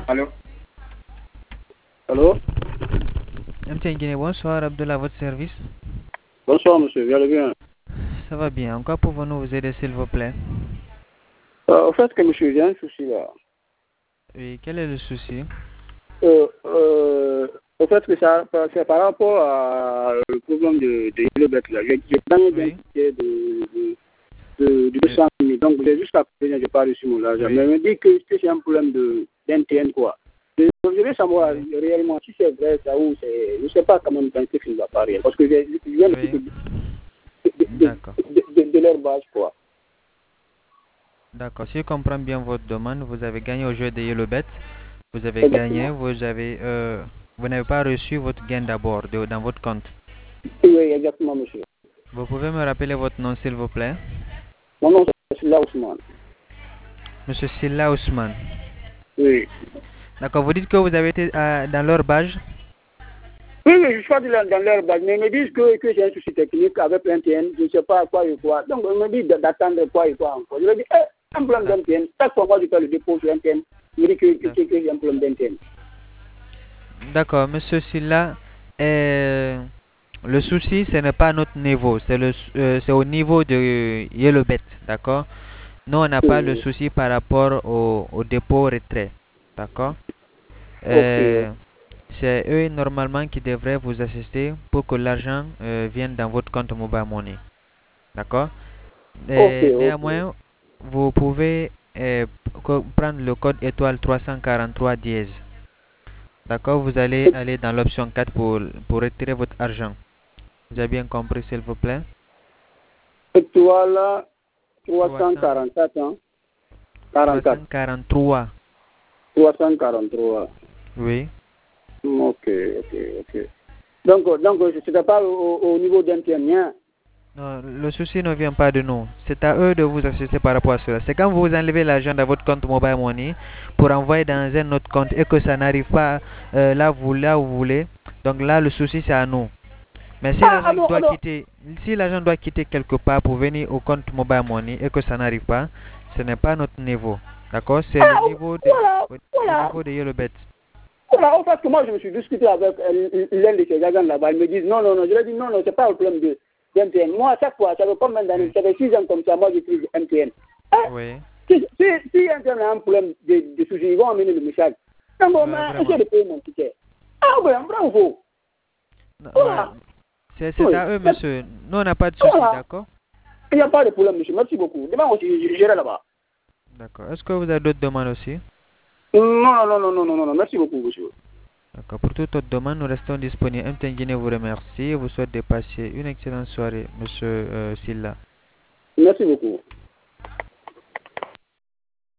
Allô? Allô? MTN Guinée, bonsoir, Abdullah, à votre service. Bonsoir, monsieur, vous allez bien? Ça va bien. En quoi pouvons-nous vous aider, s'il vous plaît? Au fait que monsieur, j'ai un souci là. Oui, quel est le souci? Au fait que ça, c'est par rapport à le problème de Yellowbet là. J'ai gagné un Oui. ticket de 200 000. Donc, j'ai jusqu'à présent, je n'ai pas reçu mon argent. Oui. Mais on me dit que c'est un problème d'NTN, quoi. Je veux savoir Oui. réellement si c'est vrai ça ou c'est. Je ne sais pas quand même quand c'est qu'il va parler. Parce que je viens de, Oui. de, D'accord. de leur base, quoi. D'accord. Si je comprends bien votre demande, vous avez gagné au jeu de Yellowbet. Vous avez gagné, Exactement. vous n'avez pas reçu votre gain d'abord dans votre compte. Oui, exactement, monsieur. Vous pouvez me rappeler votre nom, s'il vous plaît? Mon nom, c'est Silla Ousmane. Monsieur Silla Ousmane. Oui. D'accord. Vous dites que vous avez été dans leur badge? Oui, je suis dans leur base, mais ils me disent que j'ai un souci technique avec l'NTN, je ne sais pas quoi et quoi. Donc, ils me disent d'attendre quoi et quoi encore. Je leur dis, un problème D'ac- d'NTN. Chaque fois, moi, je fais le dépôt sur NTN. Il me dit d'ac- que j'ai un problème d'NTN. D'accord, monsieur Silla. Le souci, ce n'est pas à notre niveau, c'est au niveau de Yellowbet, d'accord? Nous, on n'a pas le souci par rapport au dépôt retrait, d'accord? Ok, C'est eux normalement qui devraient vous assister pour que l'argent vienne dans votre compte Mobile Money, d'accord? ok, ok. Néanmoins, vous pouvez prendre le code étoile 343 dièse, d'accord? Vous allez aller dans l'option 4 pour retirer votre argent. Vous avez bien compris, s'il vous plaît? Étoile 300, 344, hein? 44. 343. 343. Oui. Ok, ok, ok. Donc ce n'est pas au niveau d'NTN, hein? Non, le souci ne vient pas de nous. C'est à eux de vous assister par rapport à cela. C'est quand vous enlevez l'argent dans votre compte Mobile Money pour envoyer dans un autre compte et que ça n'arrive pas là où vous voulez. Donc là, le souci, c'est à nous. Mais si Ah, l'argent non, doit non. quitter, si l'argent doit quitter quelque part pour venir au compte Mobile Money et que ça n'arrive pas, ce n'est pas notre niveau. D'accord? C'est le Ah, niveau voilà, au voilà. niveau de Yellowbet. Voilà, en fait, que moi, je me suis discuté avec l'un de ces agents là-bas. Ils me disent non, non, non. Je leur dis non, non, c'est pas le problème de MTN. Moi, à chaque fois, ça fait combien d'années? Oui. Ça fait 6 ans comme ça, moi, j'utilise MTN. Ah, Oui. si MTN a un problème de souci, ils vont amener le message. Non, bon, mais Vraiment. essayez de payer mon ticket. Ah, ouais, bravo. Non, Voilà. c'est Oui. à eux, monsieur. Nous, on n'a pas de souci, Voilà. d'accord? Il n'y a pas de problème, monsieur. Merci beaucoup. Demain aussi, j'irai là-bas. D'accord. Est-ce que vous avez d'autres demandes aussi? Non, non, non, non, non, non, non. Merci beaucoup, monsieur. D'accord. Pour toute autre demande, nous restons disponibles. MTN Guinée vous remercie et vous souhaite de passer une excellente soirée, monsieur Silla. Merci beaucoup.